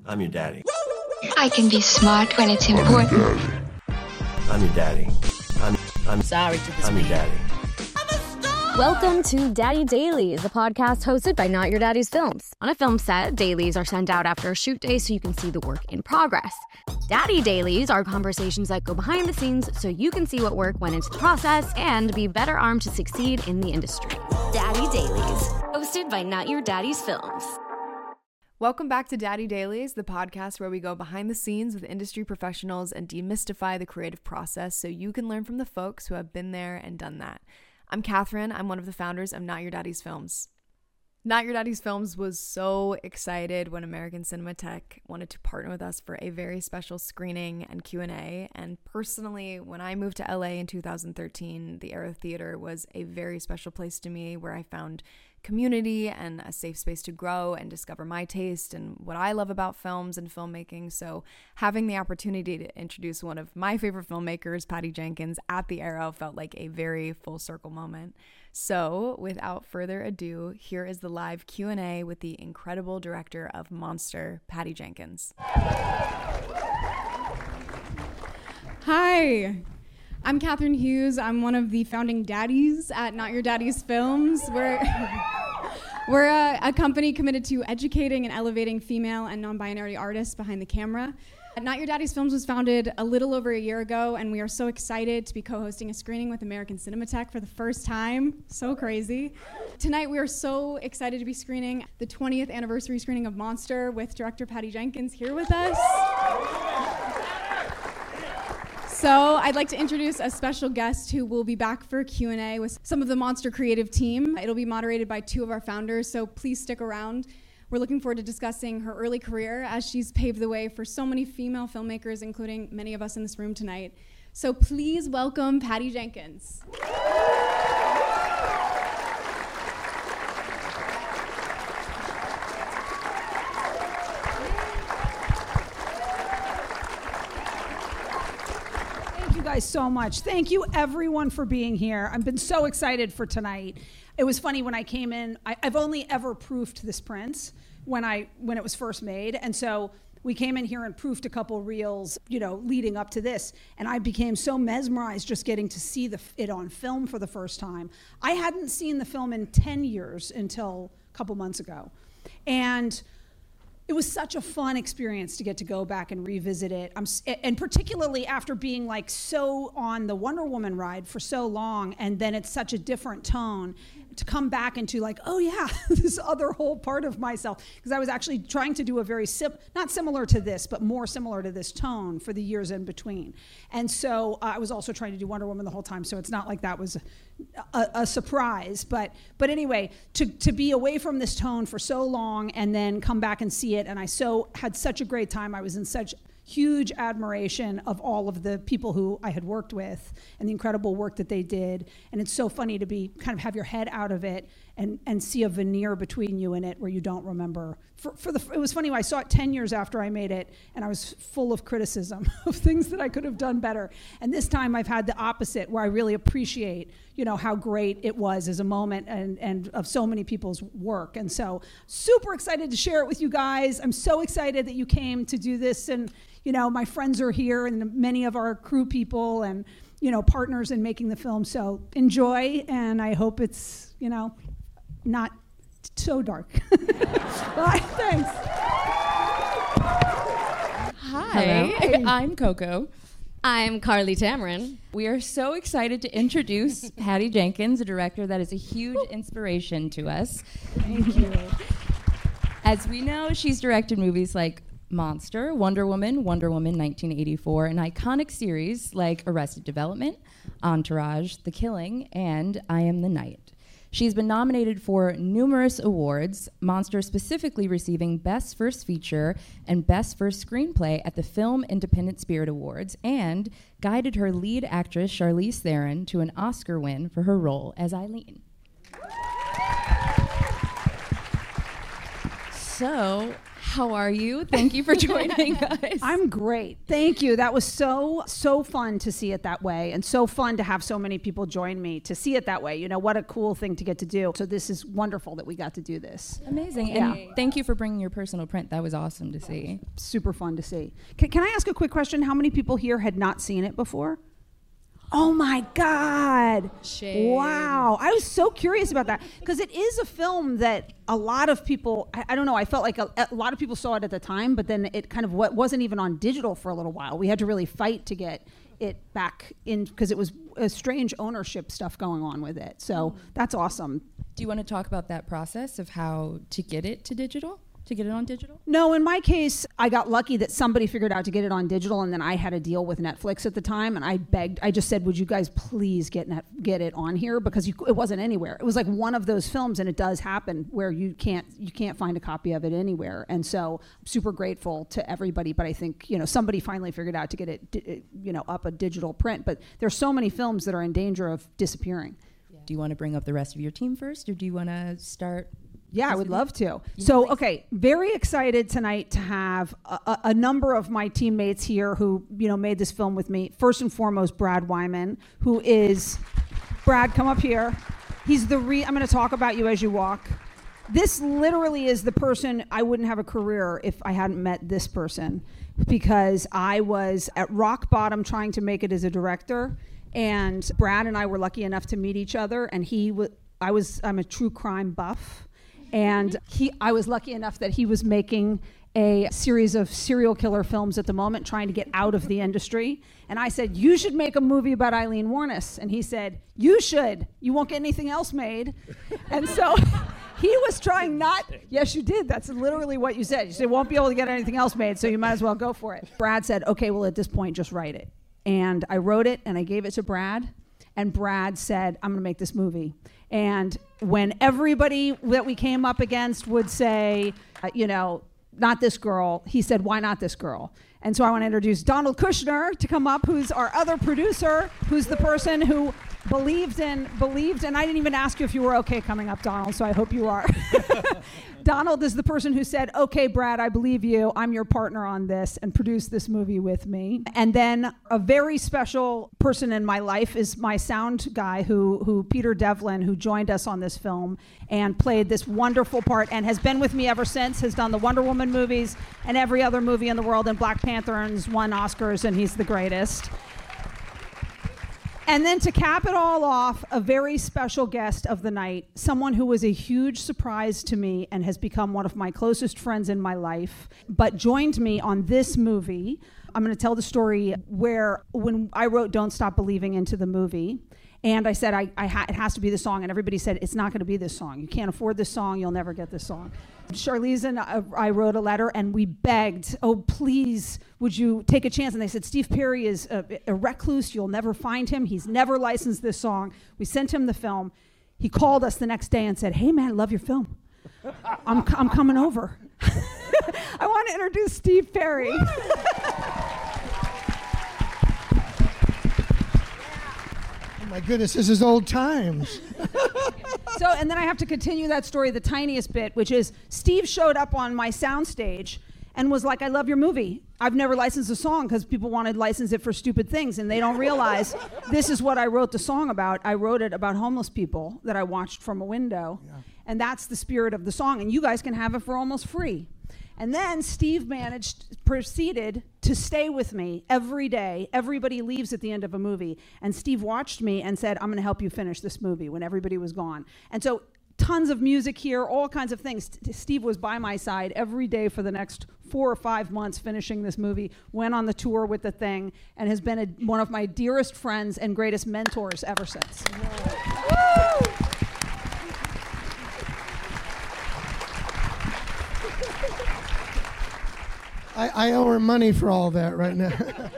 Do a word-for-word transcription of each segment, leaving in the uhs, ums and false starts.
I'm your daddy. I can be smart when it's important. I'm your daddy. I'm I'm sorry to the I'm your daddy. Welcome to Daddy Dailies, a podcast hosted by Not Your Daddy's Films. On a film set, dailies are sent out after a shoot day so you can see the work in progress. Daddy Dailies are conversations that go behind the scenes so you can see what work went into the process and be better armed to succeed in the industry. Daddy Dailies, hosted by Not Your Daddy's Films. Welcome back to Daddy Dailies, the podcast where we go behind the scenes with industry professionals and demystify the creative process so you can learn from the folks who have been there and done that. I'm Catherine. I'm one of the founders of Not Your Daddy's Films. Not Your Daddy's Films was so excited when American Cinematheque wanted to partner with us for a very special screening and Q and A. And personally, when I moved to L A in two thousand thirteen, the Aero Theater was a very special place to me where I found community and a safe space to grow and discover my taste and what I love about films and filmmaking. So having the opportunity to introduce one of my favorite filmmakers, Patty Jenkins, at the Aero felt like a very full circle moment. So without further ado, here is the live Q and A with the incredible director of Monster, Patty Jenkins. Hi. I'm Catherine Hughes. I'm one of the founding daddies at Not Your Daddy's Films. We're, we're a, a company committed to educating and elevating female and non-binary artists behind the camera. Not Your Daddy's Films was founded a little over a year ago, and we are so excited to be co-hosting a screening with American Cinematheque for the first time. So crazy. Tonight we are so excited to be screening the twentieth anniversary screening of Monster with director Patty Jenkins here with us. So I'd like to introduce a special guest who will be back for Q and A with some of the Monster creative team. It'll be moderated by two of our founders, so please stick around. We're looking forward to discussing her early career as she's paved the way for so many female filmmakers, including many of us in this room tonight. So please welcome Patty Jenkins. So much. Thank you everyone for being here. I've been so excited for tonight. It was funny when I came in, I, I've only ever proofed this print when I when it was first made, and so we came in here and proofed a couple reels, you know, leading up to this, and I became so mesmerized just getting to see the, it on film for the first time. I hadn't seen the film in ten years until a couple months ago, and it was such a fun experience to get to go back and revisit it. I'm, and particularly after being like so on the Wonder Woman ride for so long, and then it's such a different tone, to come back into like, oh yeah, this other whole part of myself. Because I was actually trying to do a very, sim- not similar to this, but more similar to this tone for the years in between. And so uh, I was also trying to do Wonder Woman the whole time, so it's not like that was a, a surprise. But but anyway, to, to be away from this tone for so long and then come back and see it, and I so had such a great time. I was in such huge admiration of all of the people who I had worked with and the incredible work that they did. And it's so funny to be kind of have your head out of it and, and see a veneer between you and it where you don't remember. For, for the, it was funny, I saw it ten years after I made it, and I was full of criticism of things that I could have done better. And this time I've had the opposite, where I really appreciate, you know, how great it was as a moment and, and of so many people's work. And so super excited to share it with you guys. I'm so excited that you came to do this, and you know, my friends are here and many of our crew people and, you know, partners in making the film. So enjoy, and I hope it's, you know, not so dark. Bye, thanks. Hi, Hello. I'm Coco. I'm Carly Tamarin. We are so excited to introduce Patty Jenkins, a director that is a huge inspiration to us. Thank you. As we know, she's directed movies like Monster, Wonder Woman, Wonder Woman nineteen eighty-four, and iconic series like Arrested Development, Entourage, The Killing, and I Am the Night. She's been nominated for numerous awards, Monster specifically receiving Best First Feature and Best First Screenplay at the Film Independent Spirit Awards, and guided her lead actress Charlize Theron to an Oscar win for her role as Eileen. So, How are you? Thank you for joining us. I'm great. Thank you. That was so, so fun to see it that way, and so fun to have so many people join me to see it that way. You know, what a cool thing to get to do. So this is wonderful that we got to do this. Amazing. Yeah. And thank you for bringing your personal print. That was awesome to see. Super fun to see. Can, can I ask a quick question? How many people here had not seen it before? Oh my God. Shame. Wow. I was so curious about that because it is a film that a lot of people, I, I don't know, I felt like a, a lot of people saw it at the time, but then it kind of w- wasn't even on digital for a little while. We had to really fight to get it back in because it was a strange ownership stuff going on with it. So that's awesome. Do you want to talk about that process of how to get it to digital? To get it on digital? No, in my case, I got lucky that somebody figured out to get it on digital, and then I had a deal with Netflix at the time, and I begged, I just said, would you guys please get net, get it on here, because you, it wasn't anywhere. It was like one of those films, and it does happen where you can't you can't find a copy of it anywhere, and so I'm super grateful to everybody. But I think, you know, somebody finally figured out to get it, di- you know, up a digital print. But there's so many films that are in danger of disappearing. Yeah. Do you want to bring up the rest of your team first, or do you want to start? Yeah, I would love to. So, okay, very excited tonight to have a, a, a number of my teammates here who, you know, made this film with me. First and foremost, Brad Wyman, who is, Brad, come up here. He's the re, I'm going to talk about you as you walk. This literally is the person, I wouldn't have a career if I hadn't met this person, because I was at rock bottom trying to make it as a director, and Brad and I were lucky enough to meet each other, and he was, I was, I'm a true crime buff. And he, I was lucky enough that he was making a series of serial killer films at the moment, trying to get out of the industry. And I said, you should make a movie about Eileen Warnes. And he said, you should. You won't get anything else made. And so he was trying not, yes, you did. That's literally what you said. You said, won't be able to get anything else made, so you might as well go for it. Brad said, okay, well, at this point, just write it. And I wrote it, and I gave it to Brad. And Brad said, I'm going to make this movie. And when everybody that we came up against would say, uh, you know, not this girl, he said, why not this girl? And so I want to introduce Donald Kushner to come up, who's our other producer, who's the person who believed in, believed, and I didn't even ask you if you were okay coming up, Donald, so I hope you are. Donald is the person who said, okay, Brad, I believe you. I'm your partner on this, and produced this movie with me. And then a very special person in my life is my sound guy, who, who Peter Devlin, who joined us on this film and played this wonderful part and has been with me ever since, has done the Wonder Woman movies and every other movie in the world, and Black Panther, and has won Oscars, and he's the greatest. And then to cap it all off, a very special guest of the night, someone who was a huge surprise to me and has become one of my closest friends in my life, but joined me on this movie. I'm going to tell the story where when I wrote Don't Stop Believing into the movie, and I said, I, I ha- it has to be this song, and everybody said, it's not going to be this song. You can't afford this song. You'll never get this song. Charlize and I, I wrote a letter, and we begged, oh, please, would you take a chance? And they said, Steve Perry is a, a recluse. You'll never find him. He's never licensed this song. We sent him the film. He called us the next day and said, hey, man, I love your film. I'm, I'm coming over. I want to introduce Steve Perry. My goodness, this is old times. So, and then I have to continue that story the tiniest bit, which is Steve showed up on my soundstage and was like, I love your movie. I've never licensed a song because people wanted to license it for stupid things, and they don't realize this is what I wrote the song about. I wrote it about homeless people that I watched from a window, yeah. And that's the spirit of the song, and you guys can have it for almost free. And then Steve managed, proceeded to stay with me every day. Everybody leaves at the end of a movie. And Steve watched me and said, I'm going to help you finish this movie when everybody was gone. And so tons of music here, all kinds of things. St- Steve was by my side every day for the next four or five months finishing this movie, went on the tour with the thing, and has been a, one of my dearest friends and greatest mentors ever since. Woo! I, I owe her money for all that right now.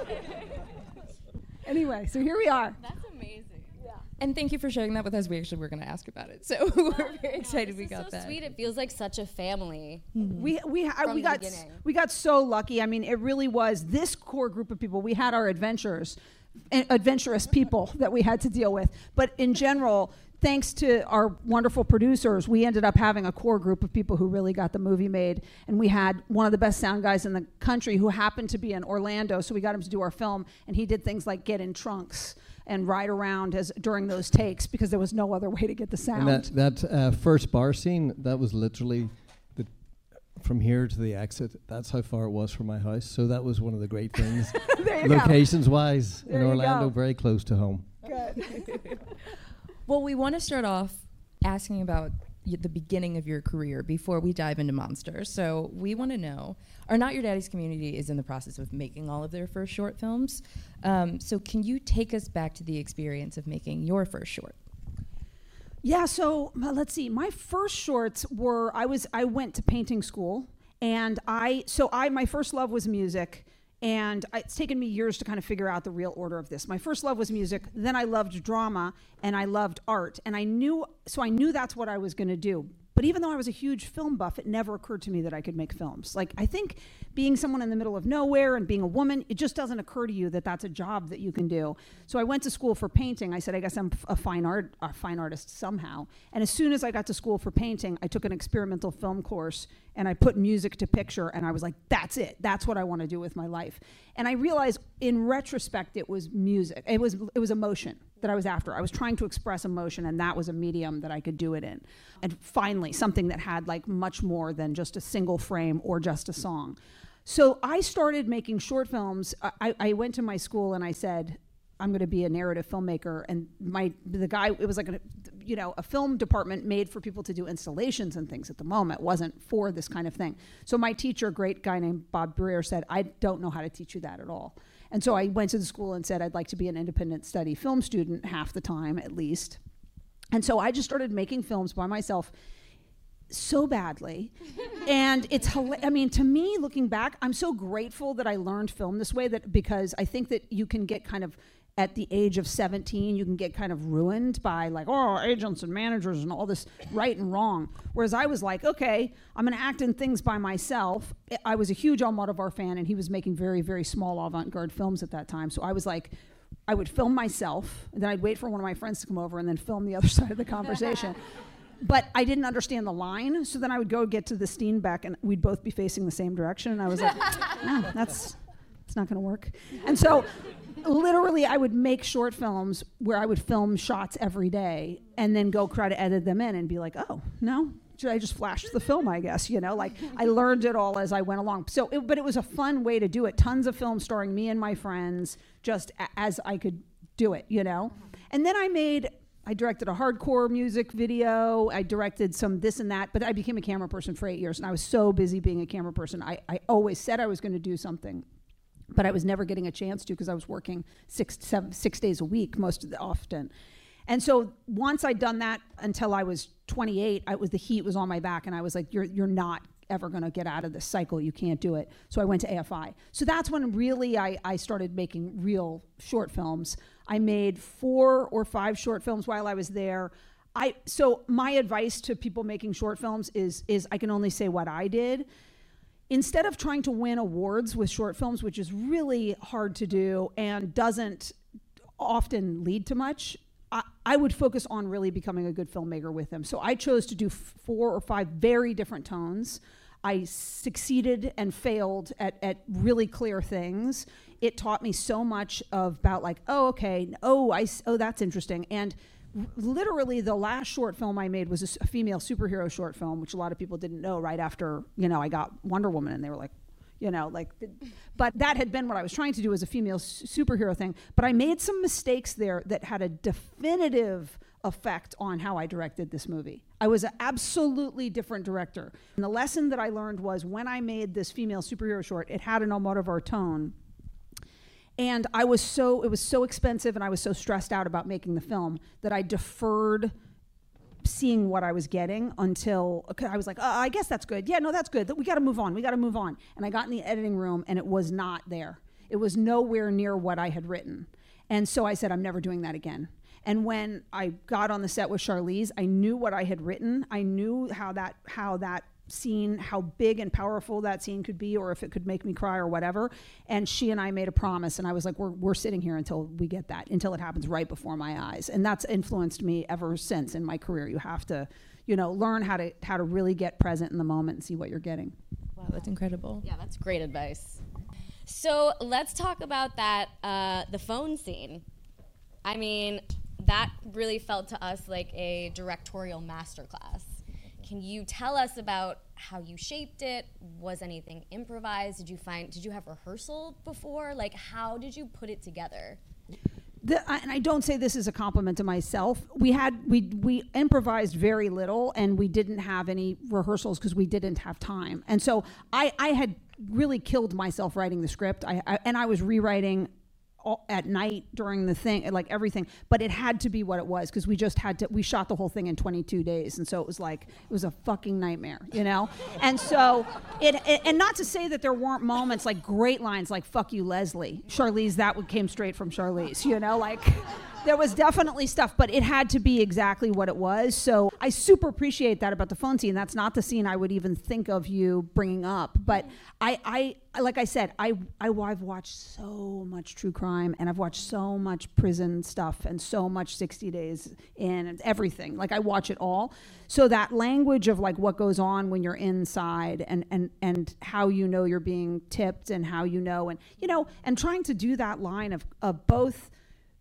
Anyway, so here we are. That's amazing. Yeah. And thank you for sharing that with us. We actually were going to ask about it, so we're very excited we got so that. Sweet. It feels like such a family. Mm-hmm. We we I, we the got beginning. we got so lucky. I mean, it really was this core group of people. We had our adventures, adventurous people that we had to deal with, but in general, thanks to our wonderful producers, we ended up having a core group of people who really got the movie made. And we had one of the best sound guys in the country who happened to be in Orlando, so we got him to do our film, and he did things like get in trunks and ride around as during those takes because there was no other way to get the sound. And that, that uh, first bar scene, that was literally the from here to the exit. That's how far it was from my house. So that was one of the great things, locations-wise, in Orlando, very close to home. Good. Well, we want to start off asking about y- the beginning of your career before we dive into Monster. So we want to know, our Not Your Daddy's community is in the process of making all of their first short films. Um, so can you take us back to the experience of making your first short? Yeah, so uh, let's see. My first shorts were, I was, I went to painting school, and I, so I, my first love was music. And I, it's taken me years to kind of figure out the real order of this. My first love was music, then I loved drama, and I loved art. And I knew, so I knew that's what I was gonna do. But even though I was a huge film buff, it never occurred to me that I could make films. Like, I think being someone in the middle of nowhere and being a woman, it just doesn't occur to you that that's a job that you can do. So I went to school for painting. I said, I guess I'm f- a fine art, a fine artist somehow. And as soon as I got to school for painting, I took an experimental film course, and I put music to picture, and I was like, that's it. That's what I want to do with my life. And I realized in retrospect, it was music. It was it was emotion that I was after. I was trying to express emotion, and that was a medium that I could do it in. And finally, something that had like much more than just a single frame or just a song. So I started making short films. I, I went to my school and I said, I'm going to be a narrative filmmaker. And my the guy, it was like a, you know, a film department made for people to do installations and things at the moment. It wasn't for this kind of thing. So my teacher, a great guy named Bob Breer, said, I don't know how to teach you that at all. And so I went to the school and said, I'd like to be an independent study film student half the time at least. And so I just started making films by myself so badly. And it's, hila- I mean, to me, looking back, I'm so grateful that I learned film this way, that because I think that you can get kind of, at the age of seventeen, you can get kind of ruined by like, oh, agents and managers and all this right and wrong. Whereas I was like, okay, I'm gonna act in things by myself. I was a huge Almodovar fan, and he was making very, very small avant-garde films at that time. So I was like, I would film myself, and then I'd wait for one of my friends to come over and then film the other side of the conversation. But I didn't understand the line, so then I would go get to the Steenbeck, and we'd both be facing the same direction, and I was like, oh, that's, it's not gonna work. And so, literally, I would make short films where I would film shots every day, and then go try to edit them in and be like, oh, no, I just flashed the film, I guess, you know? Like, I learned it all as I went along. So, it, but it was a fun way to do it. Tons of films starring me and my friends, just a- as I could do it, you know? And then I made... I directed a hardcore music video. I directed some this and that, but I became a camera person for eight years, and I was so busy being a camera person. I, I always said I was going to do something, but I was never getting a chance to because I was working six, seven, six days a week most of the often. And so once I'd done that until I was twenty-eight, I was the heat was on my back, and I was like, "You're you're not ever going to get out of this cycle. You can't do it." So I went to A F I. So that's when really I, I started making real short films. I made four or five short films while I was there. I so my advice to people making short films is is I can only say what I did. Instead of trying to win awards with short films, which is really hard to do and doesn't often lead to much, I, I would focus on really becoming a good filmmaker with them. So I chose to do f- four or five very different tones. I succeeded and failed at, at really clear things. It taught me so much of, about like, oh, okay, oh, I, oh, that's interesting. And r- literally the last short film I made was a, s- a female superhero short film, which a lot of people didn't know right after, you know, I got Wonder Woman, and they were like, you know, like, but that had been what I was trying to do as a female s- superhero thing. But I made some mistakes there that had a definitive effect on how I directed this movie. I was an absolutely different director. And the lesson that I learned was when I made this female superhero short, it had an Almodovar tone. And I was so, it was so expensive, and I was so stressed out about making the film that I deferred seeing what I was getting until I was like, oh, I guess that's good. Yeah, no, that's good. We got to move on. We got to move on. And I got in the editing room, and it was not there. It was nowhere near what I had written. And so I said, I'm never doing that again. And when I got on the set with Charlize, I knew what I had written. I knew how that how that seen how big and powerful that scene could be, or if it could make me cry or whatever. And she and I made a promise, and I was like, we're, we're sitting here until we get that, until it happens right before my eyes. And that's influenced me ever since in my career. You have to, you know, learn how to how to really get present in the moment and see what you're getting. Wow, that's incredible. Yeah, that's great advice. So let's talk about that, uh, the phone scene. I mean, that really felt to us like a directorial masterclass. Can you tell us about how you shaped it? Was anything improvised? Did you find, did you have rehearsal before? Like, how did you put it together? The, I, and I don't say this as a compliment to myself. We had we we improvised very little, and we didn't have any rehearsals because we didn't have time. And so I, I had really killed myself writing the script. I, I and I was rewriting all, at night during the thing, like everything. But it had to be what it was because we just had to. We shot the whole thing in twenty-two days, and so it was like it was a fucking nightmare, you know. And so it, it and not to say that there weren't moments like great lines like "fuck you, Leslie." Charlize, that would came straight from Charlize, you know, like. There was definitely stuff, but it had to be exactly what it was. So I super appreciate that about the phone scene. That's not the scene I would even think of you bringing up. But I, I like I said, I, I, I've watched so much true crime, and I've watched so much prison stuff and so much sixty days in and everything. Like I watch it all. So that language of like what goes on when you're inside and, and, and how you know you're being tipped and how you know, and, you know, and trying to do that line of, of both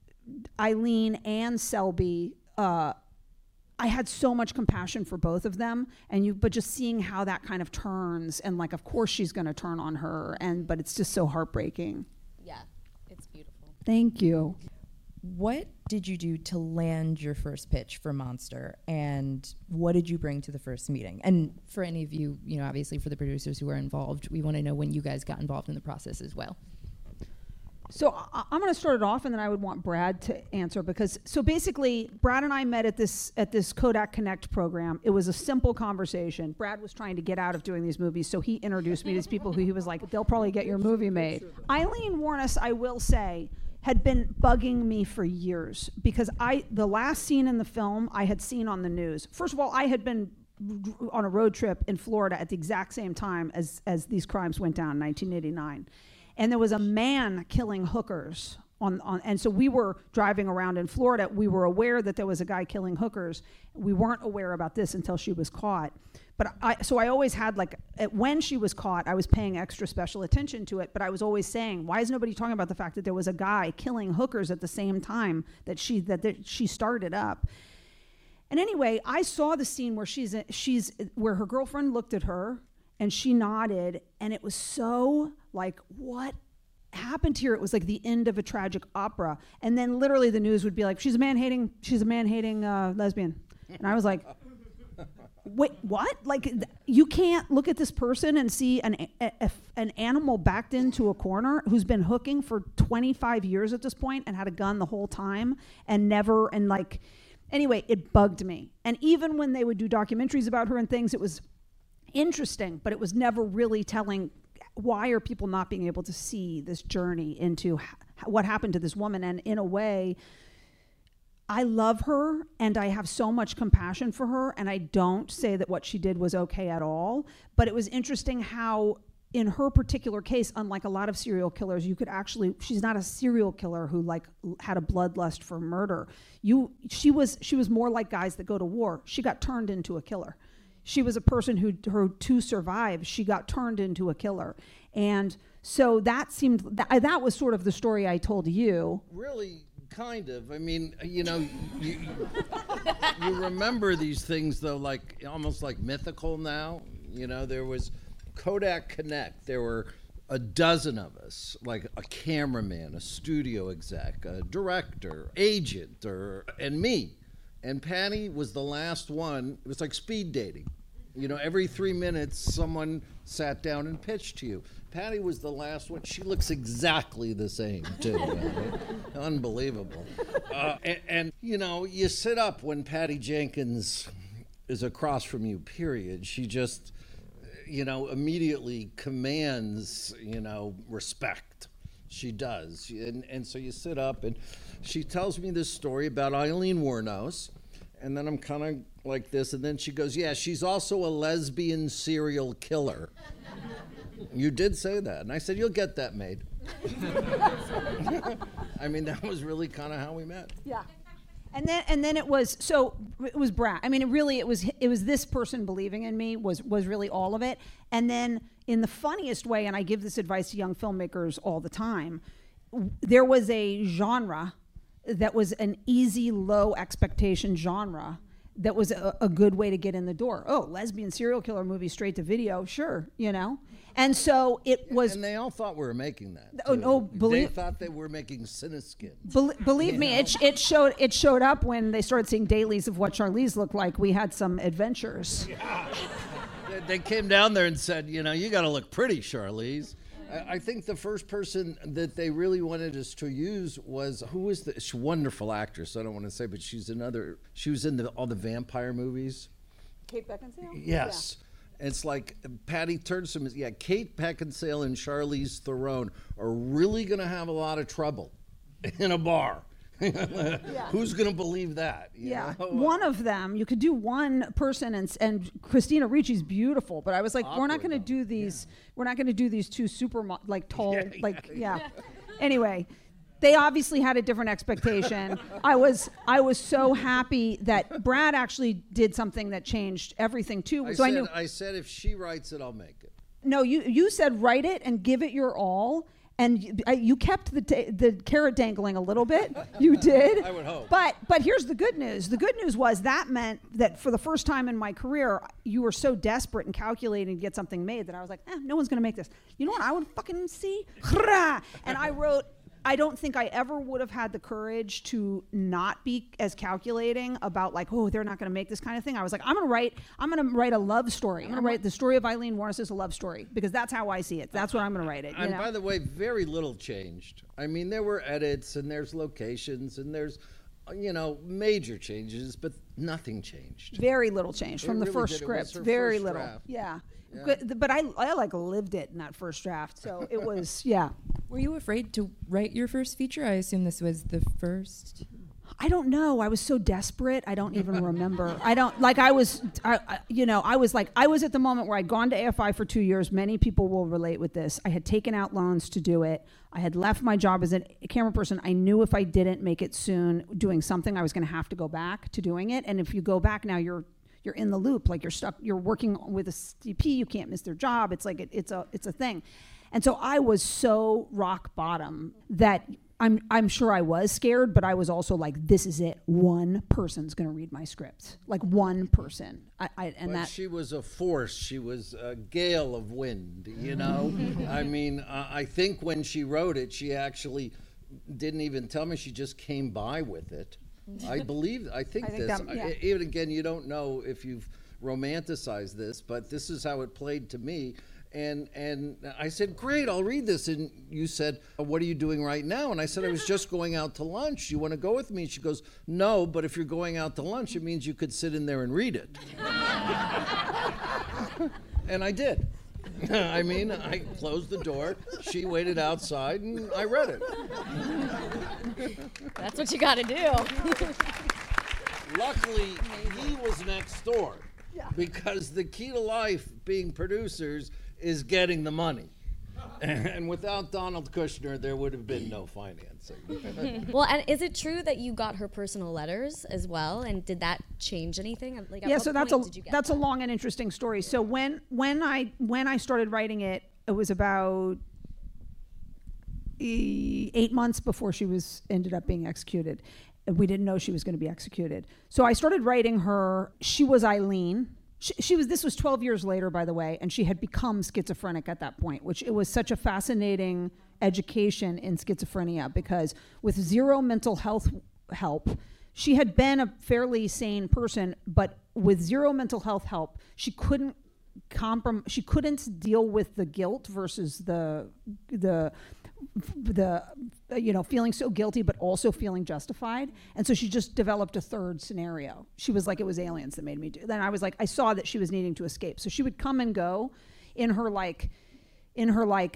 Eileen and Selby, uh, I had so much compassion for both of them, and you, but just seeing how that kind of turns, and like, of course she's going to turn on her, and but it's just so heartbreaking. Yeah, it's beautiful. Thank you. What did you do to land your first pitch for Monster, and what did you bring to the first meeting? And for any of you, you know, obviously for the producers who are involved, we want to know when you guys got involved in the process as well. So I, I'm going to start it off, and then I would want Brad to answer, because so basically Brad and I met at this at this Kodak Connect program. It was a simple conversation. Brad was trying to get out of doing these movies, so he introduced me to these people who he was like, they'll probably get your movie made. Eileen Wuornos, I will say, had been bugging me for years, because I the last scene in the film I had seen on the news. First of all, I had been on a road trip in Florida at the exact same time as as these crimes went down in nineteen eighty-nine. And there was a man killing hookers on, on, and so we were driving around in Florida. We were aware that there was a guy killing hookers. We weren't aware about this until she was caught. But I, so I always had like, at, when she was caught, I was paying extra special attention to it. But I was always saying, why is nobody talking about the fact that there was a guy killing hookers at the same time that she that there, she started up? And anyway, I saw the scene where she's she's where her girlfriend looked at her. And she nodded, and it was so like, what happened here? It was like the end of a tragic opera. And then literally the news would be like, she's a man-hating, she's a man-hating uh, lesbian. And I was like, wait, what? Like, th- you can't look at this person and see an a, a, an animal backed into a corner who's been hooking for twenty-five years at this point and had a gun the whole time and never, and like, anyway, it bugged me. And even when they would do documentaries about her and things, it was interesting, but it was never really telling why are people not being able to see this journey into h- what happened to this woman. And in a way, I love her and I have so much compassion for her, and I don't say that what she did was okay at all, but it was interesting how in her particular case, unlike a lot of serial killers, you could actually, she's not a serial killer who like had a bloodlust for murder. You, she was, she was more like guys that go to war. She got turned into a killer. She was a person who, her to survive, she got turned into a killer. And so that seemed, that, that was sort of the story I told you. Really, kind of. I mean, you know, you, you remember these things, though, like almost like mythical now. You know, there was Kodak Connect. There were a dozen of us, like a cameraman, a studio exec, a director, agent, or and me. And Patty was the last one. It was like speed dating. You know, every three minutes, someone sat down and pitched to you. Patty was the last one. She looks exactly the same, too. Right? Unbelievable. Uh, and, and, you know, you sit up when Patty Jenkins is across from you, period. She just, you know, immediately commands, you know, respect. She does. And, and so you sit up, and she tells me this story about Eileen Wuornos. And then I'm kind of like this, and then she goes, yeah, she's also a lesbian serial killer. You did say that. And I said, you'll get that made. I mean, that was really kind of how we met. Yeah. And then and then it was so it was Brad. I mean, it really it was it was this person believing in me was was really all of it. And then in the funniest way, and I give this advice to young filmmakers all the time, w- there was a genre that was an easy, low expectation genre that was a, a good way to get in the door. Oh, lesbian serial killer movie straight to video, sure, you know. And so it Yeah, was. and they all thought we were making that. Oh, too. no, They believe- thought they were making Cineskin. Bel- believe You me, know? it, sh- it showed it showed up when they started seeing dailies of what Charlize looked like. We had some adventures. They- They came down there and said, you know, you got to look pretty, Charlize. I, I think the first person that they really wanted us to use was, who was the, she's a wonderful actress, I don't want to say, but she's another, she was in the, all the vampire movies. Kate Beckinsale? Yes. It's like Patty Turnstone is, yeah, Kate Beckinsale and Charlize Theron are really going to have a lot of trouble in a bar. Who's going to believe that? you Yeah, know? one of them. You could do one person, and s- and Christina Ricci's beautiful, but I was like, we're not Awkward, going to do these. We're not going to do these two super mo- like tall, Yeah, like yeah. yeah. Anyway, they obviously had a different expectation. I was I was so happy that Brad actually did something that changed everything too. I so said, I knew. I said, if she writes it, I'll make it. No, you you said write it and give it your all. And you, I, you kept the ta- the carrot dangling a little bit. You did. I would hope. But but here's the good news. The good news was that meant that for the first time in my career, you were so desperate and calculating to get something made that I was like, eh, no one's going to make this. You know what I would fucking see? And I wrote. I don't think I ever would have had the courage to not be as calculating about like, oh, they're not going to make this kind of thing. I was like, I'm going to write, I'm going to write a love story. I'm going to write the story of Eileen Warnes as a love story because that's how I see it. That's what I'm going to write it. You And know? by the way, very little changed. I mean, there were edits and there's locations and there's, uh, you know, major changes, but nothing changed. Very little change It from the really first did. It was script. her Very first little. draft. Yeah. Yeah. Good, but I, I like lived it in that first draft. So it was, yeah. Were you afraid to write your first feature? I assume this was the first. I don't know. I was so desperate. I don't even remember. I don't like. I was, I, I, you know, I was like, I was at the moment where I'd gone to A F I for two years. Many people will relate with this. I had taken out loans to do it. I had left my job as a camera person. I knew if I didn't make it soon, doing something, I was going to have to go back to doing it. And if you go back now, you're you're in the loop. Like you're stuck. You're working with a C P. You can't miss their job. It's like it, it's a it's a thing. And so I was so rock bottom that. I'm I'm sure I was scared, but I was also like, this is it. One person's gonna read my script. Like one person. I, I and But that she was a force. She was a gale of wind, you know? I mean, uh, I think when she wrote it, she actually didn't even tell me. She just came by with it. I believe, I think, I think this. that- yeah. I, even again, you don't know if you've romanticized this, but this is how it played to me. And and I said, great, I'll read this. And you said, what are you doing right now? And I said, I was just going out to lunch. You want to go with me? And she goes, no, but if you're going out to lunch, it means you could sit in there and read it. And I did. I mean, I closed the door. She waited outside, and I read it. That's what you got to do. Luckily, he was next door. Because the key to life, being producers, is getting the money. And without Donald Kushner, there would have been no financing. Well, and is it true that you got her personal letters as well? And did that change anything? Like, at yeah. what So that's a point did you get that's that? a long and interesting story. So when when I when I started writing it, it was about e- eight months before she was ended up being executed. And we didn't know she was going to be executed. So I started writing her. She was Eileen. She, she was. This was twelve years later, by the way, and she had become schizophrenic at that point, which it was such a fascinating education in schizophrenia because with zero mental health help, she had been a fairly sane person, but with zero mental health help, she couldn't comprom- She couldn't deal with the guilt versus the the the uh, you know feeling so guilty but also feeling justified, and so she just developed a third scenario. She was like, it was aliens that made me do. Then I was like, I saw that she was needing to escape, so she would come and go in her like in her like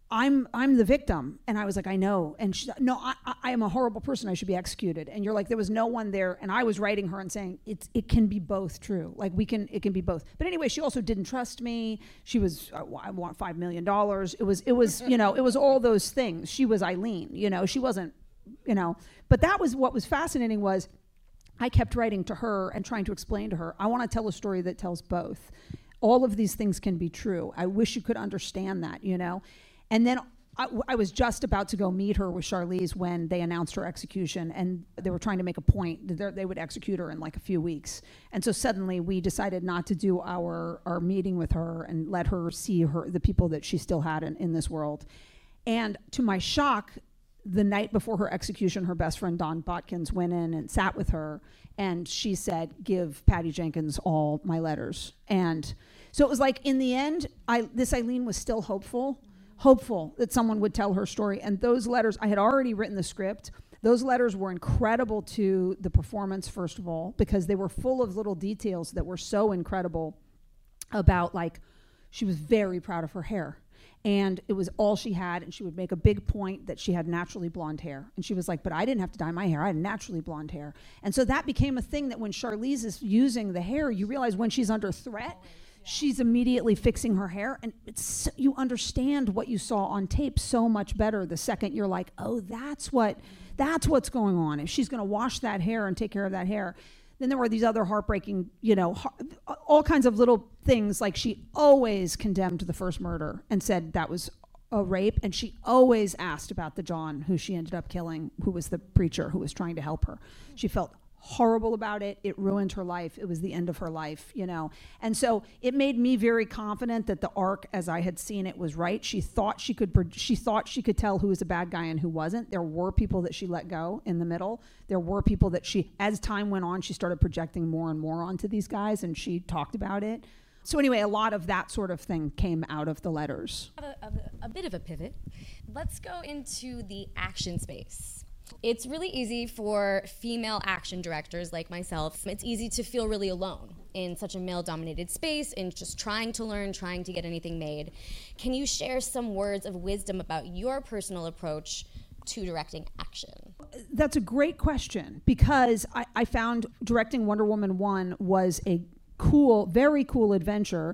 I'm I'm the victim. And I was like, I know. And she's like, no, I, I am a horrible person. I should be executed. And you're like, there was no one there. And I was writing her and saying, it's it can be both true. Like we can, it can be both. But anyway, she also didn't trust me. She was, uh, I want five million dollars. It was, it was, you know, it was all those things. She was Eileen, you know, she wasn't, you know. But that was what was fascinating was I kept writing to her and trying to explain to her, I want to tell a story that tells both. All of these things can be true. I wish you could understand that, you know. And then I, I was just about to go meet her with Charlize when they announced her execution, and they were trying to make a point that they would execute her in like a few weeks. And so suddenly we decided not to do our, our meeting with her and let her see her the people that she still had in, in this world. And to my shock, the night before her execution, her best friend Don Botkins went in and sat with her, and she said, give Patty Jenkins all my letters. And so it was like, in the end, I this Eileen was still hopeful. hopeful that someone would tell her story. And those letters, I had already written the script. Those letters were incredible to the performance, first of all, because they were full of little details that were so incredible about, like, she was very proud of her hair. And it was all she had, and she would make a big point that she had naturally blonde hair. And she was like, but I didn't have to dye my hair. I had naturally blonde hair. And so that became a thing that when Charlize is using the hair, you realize when she's under threat, she's immediately fixing her hair, and it's, you understand what you saw on tape so much better the second you're like, oh, that's what, that's what's going on. If she's going to wash that hair and take care of that hair. Then there were these other heartbreaking, you know, ha- all kinds of little things, like she always condemned the first murder and said that was a rape, and she always asked about the John who she ended up killing, who was the preacher who was trying to help her. She felt horrible about it. It ruined her life. It was the end of her life, you know. And so it made me very confident that the arc, as I had seen it, was right. She thought she could. Pro- she thought she could tell who was a bad guy and who wasn't. There were people that she let go in the middle. There were people that she, as time went on, she started projecting more and more onto these guys, and she talked about it. So anyway, a lot of that sort of thing came out of the letters. A, a, a bit of a pivot. Let's go into the action space. It's really easy for female action directors like myself. It's easy to feel really alone in such a male-dominated space and just trying to learn, trying to get anything made. Can you share some words of wisdom about your personal approach to directing action? That's a great question, because I, I found directing Wonder Woman one was a cool, very cool adventure,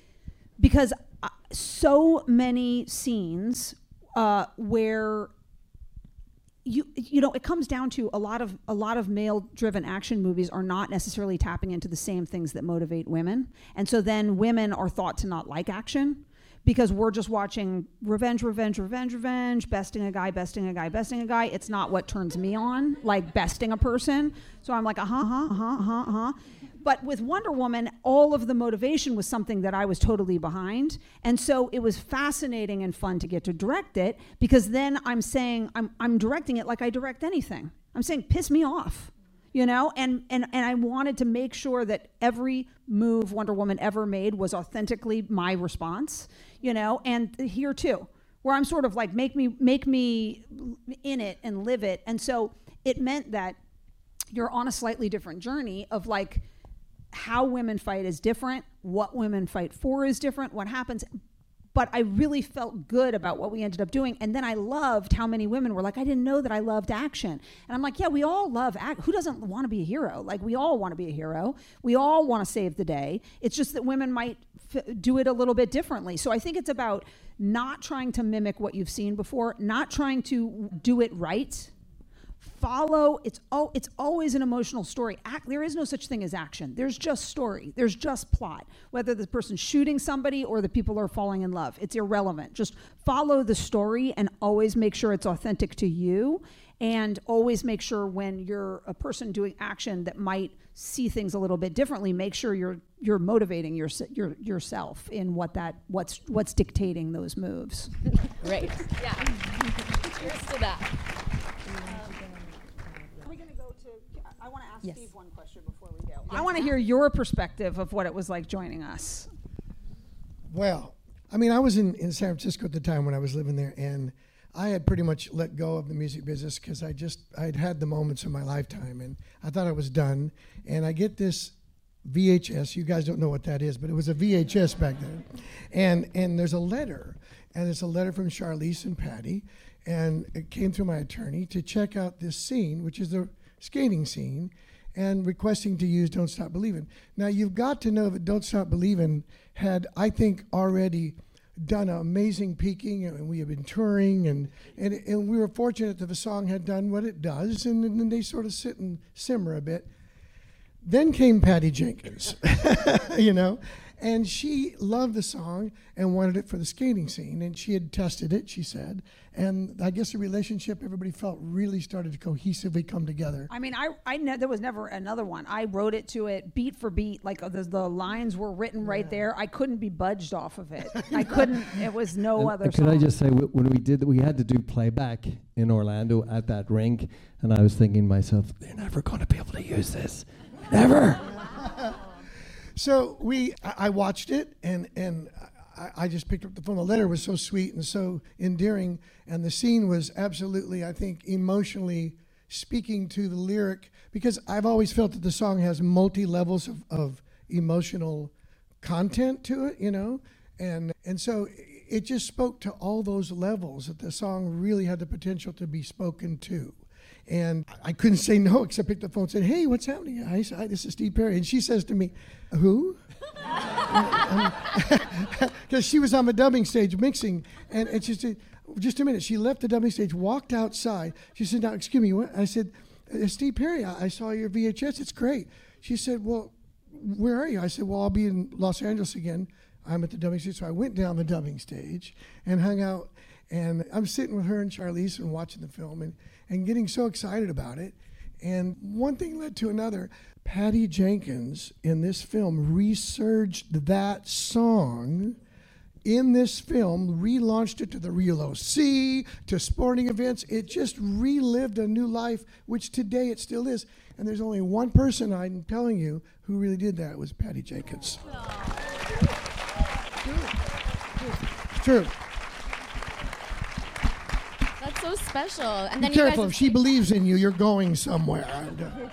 because uh, so many scenes uh, where You you know, it comes down to a lot of a lot of male-driven action movies are not necessarily tapping into the same things that motivate women, and so then women are thought to not like action because we're just watching revenge, revenge, revenge, revenge, besting a guy, besting a guy, besting a guy. It's not what turns me on, like besting a person. So I'm like, uh huh, uh huh, uh huh, uh huh. But with Wonder Woman, all of the motivation was something that I was totally behind. And so it was fascinating and fun to get to direct it, because then I'm saying, I'm I'm directing it like I direct anything. I'm saying, piss me off, you know? And, and, and I wanted to make sure that every move Wonder Woman ever made was authentically my response, you know? And here too, where I'm sort of like, make me, make me in it and live it. And so it meant that you're on a slightly different journey of like, how women fight is different, what women fight for is different, what happens. But I really felt good about what we ended up doing. And then I loved how many women were like, I didn't know that I loved action. And I'm like, yeah, we all love act. Who doesn't want to be a hero? Like, we all want to be a hero. We all want to save the day. It's just that women might f- do it a little bit differently. So I think it's about not trying to mimic what you've seen before, not trying to do it right. Follow, it's oh, it's always an emotional story. Act, there is no such thing as action. There's just story. There's just plot. Whether the person's shooting somebody or the people are falling in love, it's irrelevant. Just follow the story and always make sure it's authentic to you, and always make sure when you're a person doing action that might see things a little bit differently, make sure you're you're motivating your, your yourself in what that what's what's dictating those moves. Right. Yeah. Here's to that. I want to ask Yes. Steve one question before we go. I want to hear your perspective of what it was like joining us. Well, I mean, I was in, in San Francisco at the time when I was living there, and I had pretty much let go of the music business because I just, I'd had the moments of my lifetime, and I thought I was done. And I get this V H S. You guys don't know what that is, but it was a V H S back then. And and there's a letter, and it's a letter from Charlize and Patty, and it came through my attorney to check out this scene, which is the skating scene, and requesting to use Don't Stop Believin'. Now, you've got to know that Don't Stop Believin' had, I think, already done an amazing peaking, and we have been touring, and, and and we were fortunate that the song had done what it does, and then they sort of sit and simmer a bit. Then came Patty Jenkins, you know, and she loved the song and wanted it for the skating scene, and she had tested it, she said, and I guess the relationship, everybody felt, really started to cohesively come together. I mean, I, I ne- there was never another one. I wrote it to it beat for beat, like uh, the, the lines were written right yeah. there. I couldn't be budged off of it. I couldn't, it was no and, other and song. Can I just say, w- when we did, we had to do playback in Orlando at that rink, and I was thinking to myself, they're never going to be able to use this. Never. So we, I, I watched it, and and I, I just picked up the phone. The letter was so sweet and so endearing, and the scene was absolutely, I think, emotionally speaking to the lyric, because I've always felt that the song has multi levels of, of emotional content to it, you know, and and so it just spoke to all those levels that the song really had the potential to be spoken to. And I couldn't say no, except pick the phone and said, hey, what's happening? I said, hi, this is Steve Perry. And she says to me, who? Because she was on the dubbing stage mixing. And, and she said, just a minute. She left the dubbing stage, walked outside. She said, now, excuse me. What? I said, Steve Perry, I, I saw your V H S. It's great. She said, well, where are you? I said, well, I'll be in Los Angeles again. I'm at the dubbing stage. So I went down the dubbing stage and hung out. And I'm sitting with her and Charlize and watching the film and, and getting so excited about it. And one thing led to another. Patty Jenkins in this film resurged that song in this film, relaunched it to the Real O C, to sporting events. It just relived a new life, which today it still is. And there's only one person, I'm telling you, who really did that. It was Patty Jenkins. It's true. That's so special. And then Be careful. You guys if she believes in you, you're going somewhere.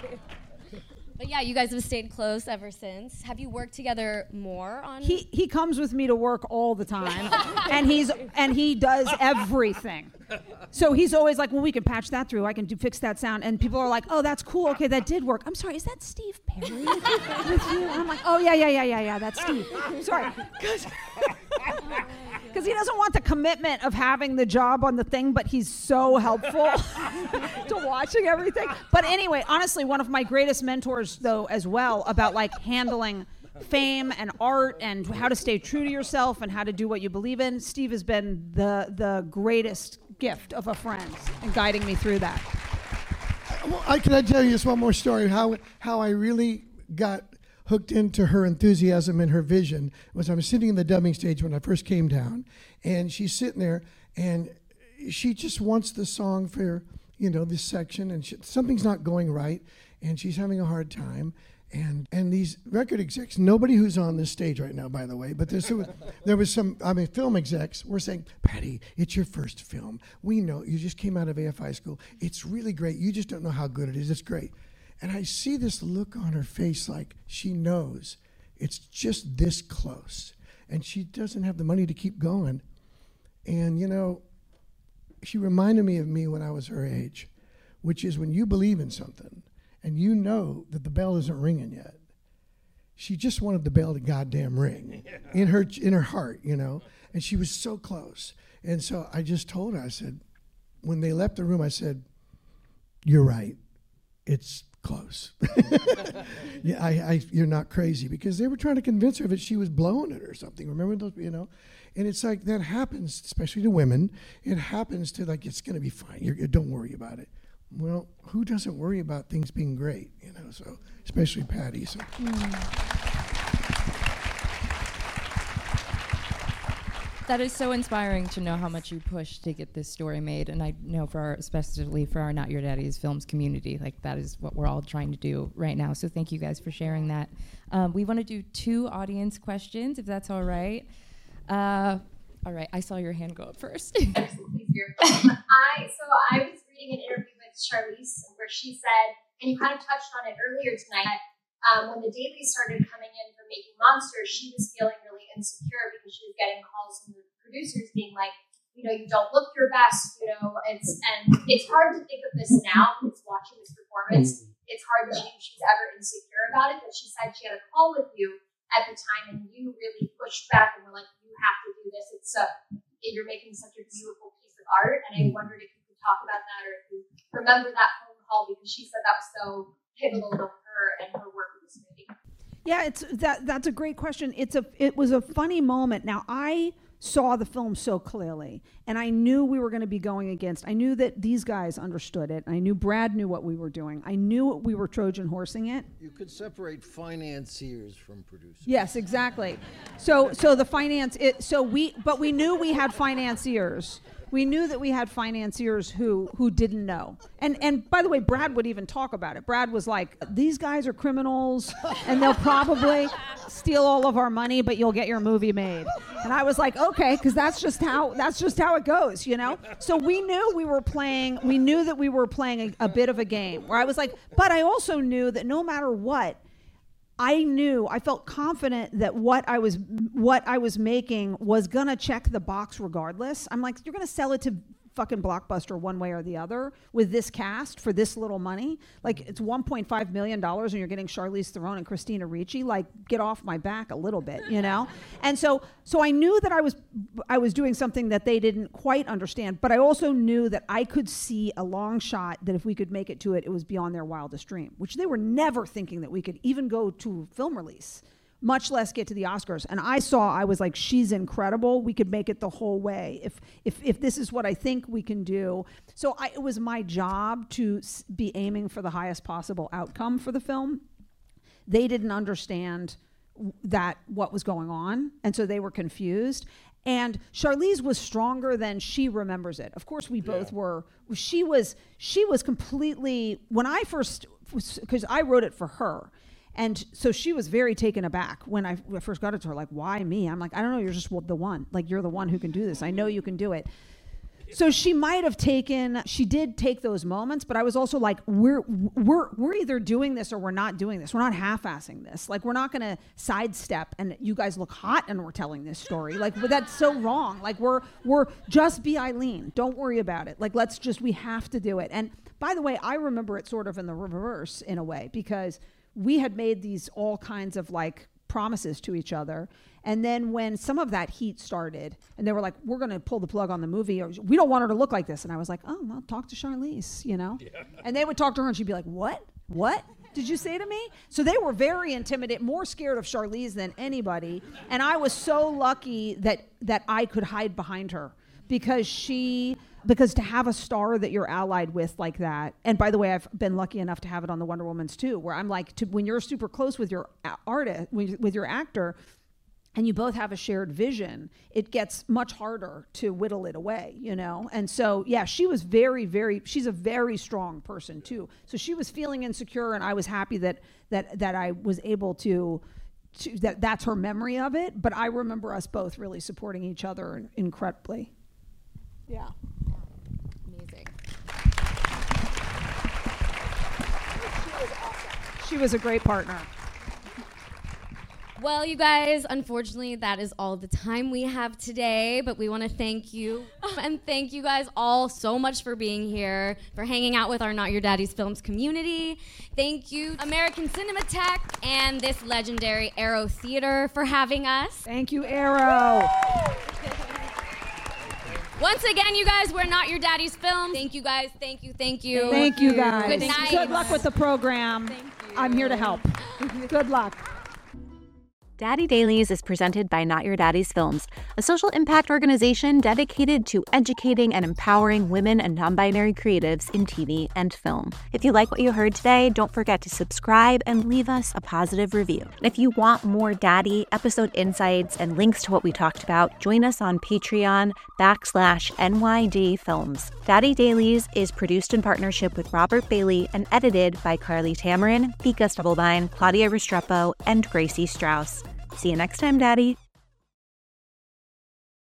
But yeah, you guys have stayed close ever since. Have you worked together more on? He he comes with me to work all the time, and he's and he does everything. So he's always like, well, we can patch that through. I can do, fix that sound. And people are like, oh, that's cool. Okay, that did work. I'm sorry, is that Steve Perry with you? And I'm like, oh, yeah, yeah, yeah, yeah, yeah, that's Steve. Sorry. Because he doesn't want the commitment of having the job on the thing, but he's so helpful to watching everything. But anyway, honestly, one of my greatest mentors, though, as well, about like handling fame and art and how to stay true to yourself and how to do what you believe in. Steve has been the the greatest gift of a friend and guiding me through that. Well, I can I tell you just one more story how how I really got hooked into her enthusiasm and her vision was I was sitting in the dubbing stage when I first came down, and she's sitting there and she just wants the song for, you know, this section, and she, something's not going right and she's having a hard time. And and these record execs, nobody who's on this stage right now, by the way, but there's, there was some, I mean, film execs were saying, Patty, it's your first film. We know you just came out of A F I school. It's really great. You just don't know how good it is. It's great. And I see this look on her face like she knows it's just this close. And she doesn't have the money to keep going. And, you know, she reminded me of me when I was her age, which is when you believe in something, and you know that the bell isn't ringing yet. She just wanted the bell to goddamn ring yeah. in her in her heart, you know. And she was so close. And so I just told her, I said, when they left the room, I said, you're right. It's close. yeah, I, I, you're not crazy, because they were trying to convince her that she was blowing it or something. Remember those, you know? And it's like that happens, especially to women. It happens to like, it's going to be fine. You're, don't worry about it. Well, who doesn't worry about things being great, you know? So, especially Patty. So. Mm. That is so inspiring to know how much you pushed to get this story made, and I know for our, especially for our Not Your Daddy's Films community, like that is what we're all trying to do right now. So thank you guys for sharing that. Um, we want to do two audience questions, if that's all right. Uh, all right, I saw your hand go up first. I so I was reading an interview with Charlize where she said, and you kind of touched on it earlier tonight, um, when the dailies started coming in for making Monsters, she was feeling really insecure because she was getting calls from the producers being like, you know, you don't look your best, you know, it's, and it's hard to think of this now because watching this performance, it's hard to think she was ever insecure about it, but she said she had a call with you at the time and you really pushed back and were like, you have to do this. It's a, you're making such a beautiful piece of art. And I wondered if you could talk about that or if you remember that phone call because she said that was so pivotal to her and her work with this movie. Yeah, it's that that's a great question. It's a it was a funny moment. Now I saw the film so clearly and I knew we were going to be going against. I knew that these guys understood it. I knew Brad knew what we were doing. I knew we were Trojan horsing it. You could separate financiers from producers. Yes, exactly. So so the finance it so we but we knew we had financiers. We knew that we had financiers who who didn't know. And and by the way, Brad would even talk about it. Brad was like, these guys are criminals and they'll probably steal all of our money, but you'll get your movie made. And I was like, okay, because that's just how that's just how it goes, you know? So we knew we were playing, we knew that we were playing a, a bit of a game where I was like, but I also knew that no matter what, I knew, I felt confident that what I was what I was making was gonna check the box regardless. I'm like, you're gonna sell it to fucking Blockbuster one way or the other with this cast for this little money. Like it's one point five million dollars and you're getting Charlize Theron and Christina Ricci. Like get off my back a little bit, you know? And so so I knew that I was I was doing something that they didn't quite understand, but I also knew that I could see a long shot that if we could make it to it, it was beyond their wildest dream, which they were never thinking that we could even go to film release, much less get to the Oscars. And I saw, I was like, she's incredible. We could make it the whole way if if if this is what I think we can do. So I, it was my job to s- be aiming for the highest possible outcome for the film. They didn't understand w- that what was going on, and so they were confused. And Charlize was stronger than she remembers it. Of course, we both yeah. were. She was she was completely, when I first, because I wrote it for her. And so she was very taken aback when I first got it to her, like, why me? I'm like, I don't know, you're just the one. Like, you're the one who can do this. I know you can do it. So she might have taken, she did take those moments, but I was also like, we're we're we're either doing this or we're not doing this. We're not half-assing this. Like, we're not going to sidestep and you guys look hot and we're telling this story. Like, but that's so wrong. Like, we're we're just be Eileen. Don't worry about it. Like, let's just, we have to do it. And by the way, I remember it sort of in the reverse in a way, because we had made these all kinds of like promises to each other. And then when some of that heat started and they were like, we're going to pull the plug on the movie, or we don't want her to look like this. And I was like, oh, well, talk to Charlize, you know? Yeah. And they would talk to her and she'd be like, what? What did you say to me? So they were very intimidated, more scared of Charlize than anybody. And I was so lucky that that I could hide behind her because she... Because to have a star that you're allied with like that, and by the way, I've been lucky enough to have it on the Wonder Womans too, where I'm like, to, when you're super close with your artist, with your actor, and you both have a shared vision, it gets much harder to whittle it away, you know? And so, yeah, she was very, very, she's a very strong person too. So she was feeling insecure, and I was happy that that that I was able to, to that that's her memory of it. But I remember us both really supporting each other incredibly. Yeah. She was a great partner. Well, you guys, unfortunately, that is all the time we have today, but we want to thank you. And thank you guys all so much for being here, for hanging out with our Not Your Daddy's Films community. Thank you, American Cinematheque and this legendary Arrow Theater for having us. Thank you, Arrow. Once again, you guys, we're Not Your Daddy's Films. Thank you, guys. Thank you. Thank you. Thank you, guys. Good night. Good luck with the program. Thank you. I'm here to help. Good luck. Daddy Dailies is presented by Not Your Daddy's Films, a social impact organization dedicated to educating and empowering women and non-binary creatives in T V and film. If you like what you heard today, don't forget to subscribe and leave us a positive review. And if you want more Daddy episode insights and links to what we talked about, join us on Patreon backslash N Y D Films. Daddy Dailies is produced in partnership with Robert Bailey and edited by Carly Tamarin, Vika Stubblebine, Claudia Restrepo, and Gracie Strauss. See you next time, Daddy.